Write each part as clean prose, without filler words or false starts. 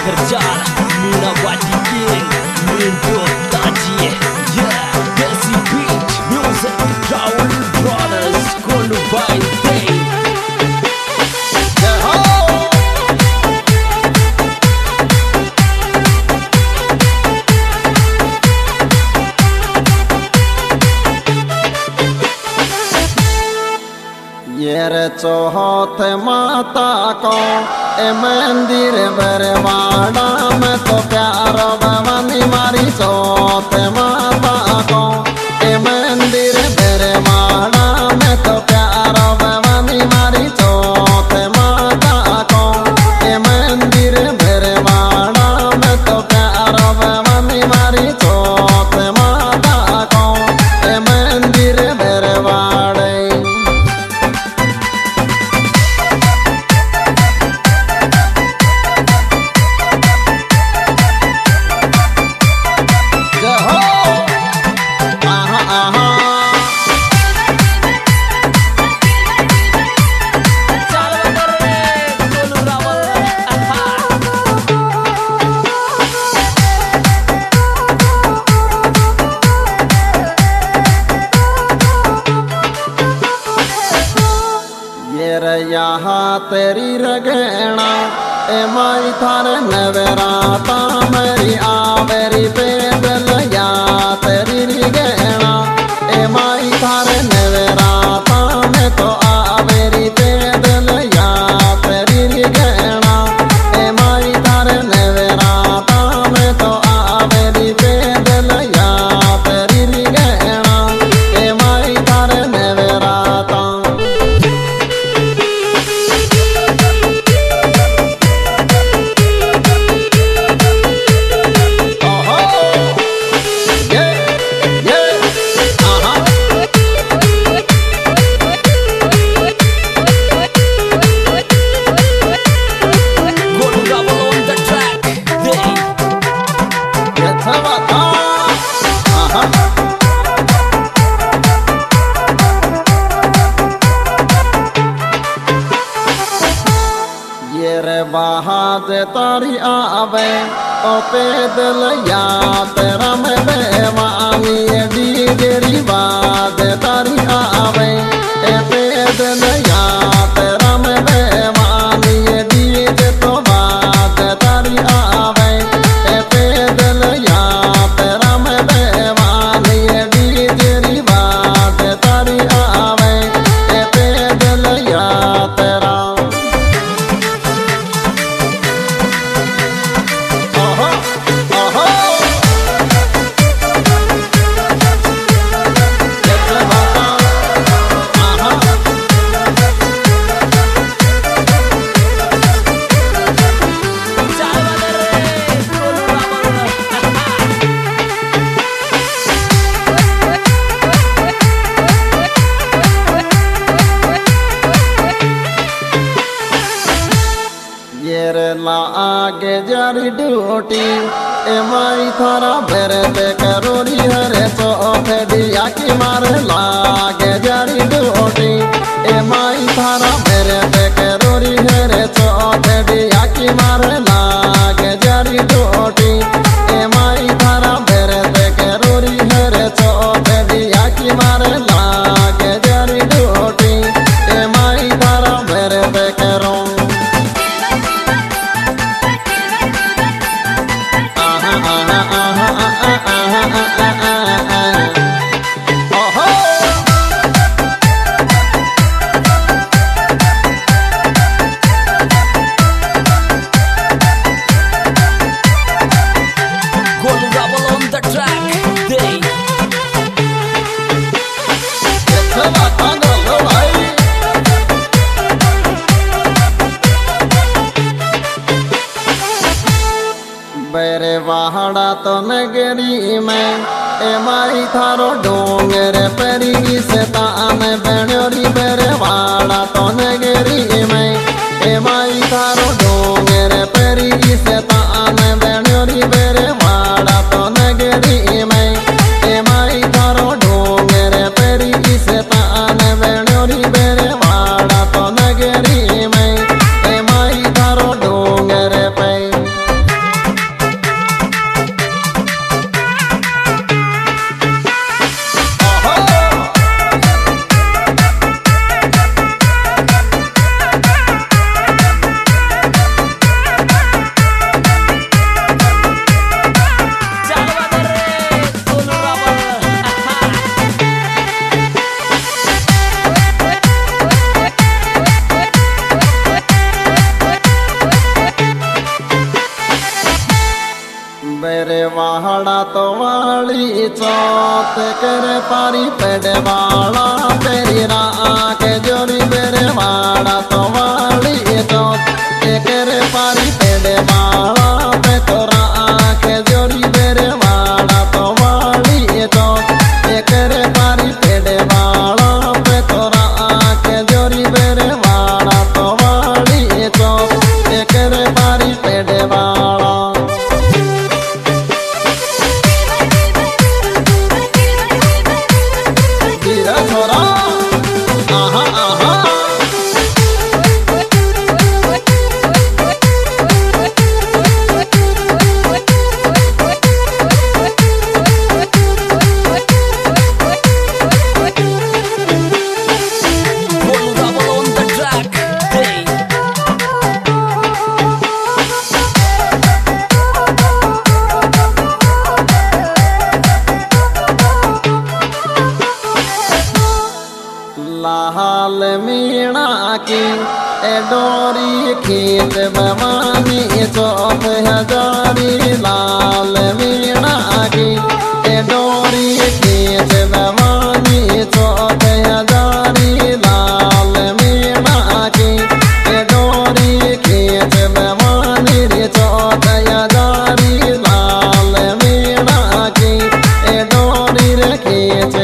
Kerjaan Minawati King Mindo Taji Desi Beat Music Raul Brothers Kolubai Day ये चौथ माता को ए मंदिर बरवाड़ा में तो प्यार भवानी मारी चौथ माता को ए मंदिर बरवाड़ा में तो प्यार भवानी मारी चौथ माता को ए मंदिर बरवाड़ा में तो प्यार भवानी मारी चौथ माता को ए मंदिर बरवाड़े यहाँ तेरी रगेणा ए माई थारे नवराता मेरी आवेरी पैदल या तेरी रगेणा ए माई थारे नवराता में तो आवेरी पैदल या तेरी रगेणा ए माई थारे नवराता में तो आवेरी पैदल या तेरी रगेणा ए माई थारे नवराता बाहर तारी आवे ओ पैदल या तेरा में बेवानी डीगरी बात तारी आवे ए पैदल या तेरा में बेवानी डीग तो बात तारी आवे ए पैदल या तेरा में बेवानी डीगरी बात तारी आवे ए पैदल या तेरा आगे जारी ड्यूटी ए माई थारा बेरते करोरी हरे चौथे दिया की मार लागे जारी ड्यूटी ए माई थारा बेरते करोरी हरे चौथे दिया की मार लागे जारी ड्यूटी ए माई थारा बेरते करोरी हरे चौथे दिया की मार लागे जारी ड्यूटी ए माई थारा बेरते करो बेरे वाहड़ा तो नगरी में ए माई थारो डोंगर परी से तान बनोरी बेरे वाहड़ा तो नगरी में ए माई थारो डोंगर परी से तान बनोरी बेरे वाहड़ा तो नगरी में ए माई थारो डोंगर परी से तान बनोरी बेरे वाहड़ा तो नगरी में ए माई थारो डोंगर पे चौथ करे पारी पेड़ वाला तेरी राख जोरी मेरे वाड़ा तो वाली चौथ करे पारी पेड़ वाला पे तो राख जोरी मेरे वाड़ा तो वाली चौथ करे पारी पेड़ वाला पे तो राख जोरी मेरे वाड़ा तो वाली चौथ करे पारी पेड़ वाला लाल मीणा की डोरी खींच भवानी चौथ हजारी लाल मीणा की डोरी खींच भवानी चौथ हजारी लाल मीणा की डोरी खींच भवानी चौथ हजारी लाल मीणा की डोरी रे खींचे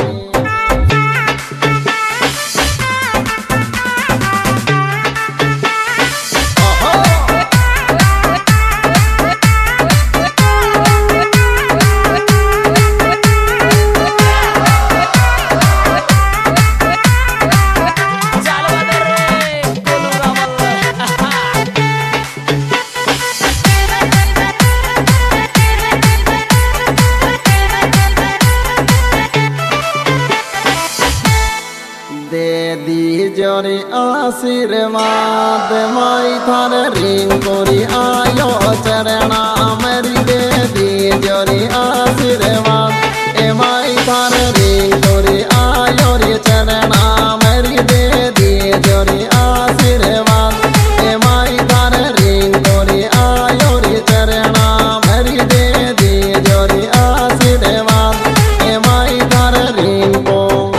दे दी जोरी आशीर्वाद माई थार रिंग कोरी आयो चरणा मेरी दे दी जोरी आशीर्वाद ए माई थार रिंग कोरी आयो रे चरणा मेरी दे दी जोरी आशीर्वाद ए माई थार रिंग कोरी आयो रे चरणा मेरी दे दी जोरी आशीर्वाद ए माई थार रिंग को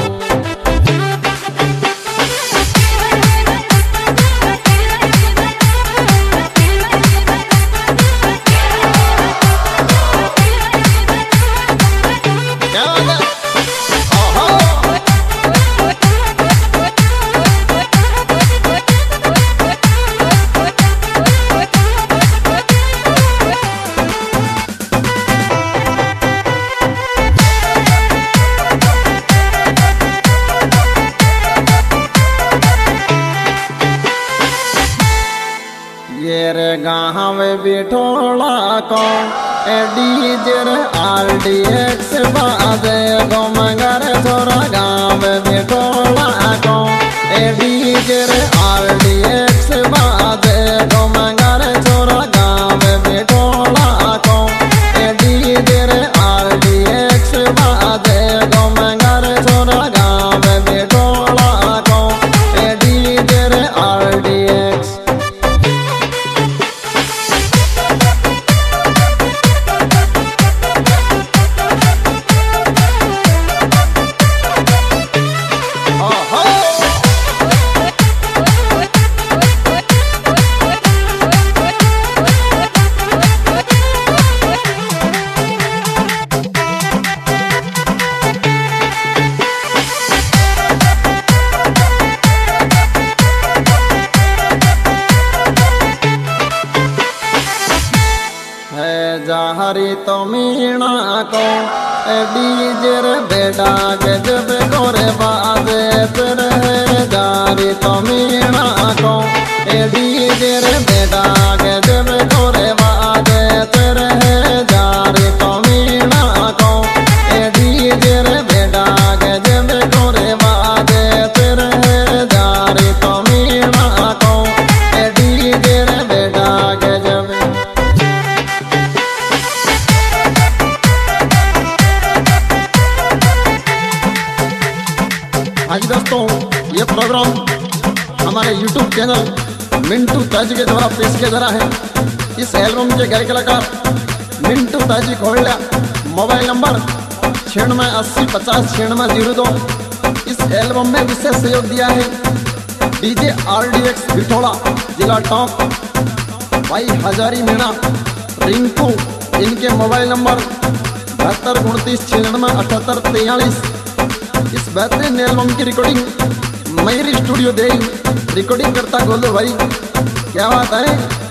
ये गाँव बिठोला को डीजर RDX बाजे गो मगर थोड़ा गाँव बिठोला को डीजर RDX बाजे गो मगर थोड़ा गाँव बिठोला को डीजर RDX बाजे गो मगर थोड़ा गाँव बिठोला को डीजर RDX जाहरी तो मीणा को डीजर बेटा गजब गोरे बाजे फिर है जारी तो मीणा को डीजर बेटा गजब गोरे बाजे फिर है जारी तो मीणा को डीजर बेटा गजब गोरे बाजे फिर है जारी तो मीणा को डीजर बेटा गजब हाँ जी दोस्तों, ये प्रोग्राम हमारे YouTube चैनल मिंटू ताजी के द्वारा पेश किया जा रहा है। इस एल्बम के गायक कलाकार मिंटू ताजी खोड़िया, मोबाइल नंबर 9650 इस एल्बम में विशेष सहयोग दिया है डीजे RDX बिठोड़ा जिला टॉप भाई हजारी मीणा रिंकू। इनके मोबाइल नंबर 7229967843। इस बेहतरीन एल्बम की रिकॉर्डिंग मयूरी स्टूडियो दे रिकॉर्डिंग करता गोलू भाई, क्या बात है।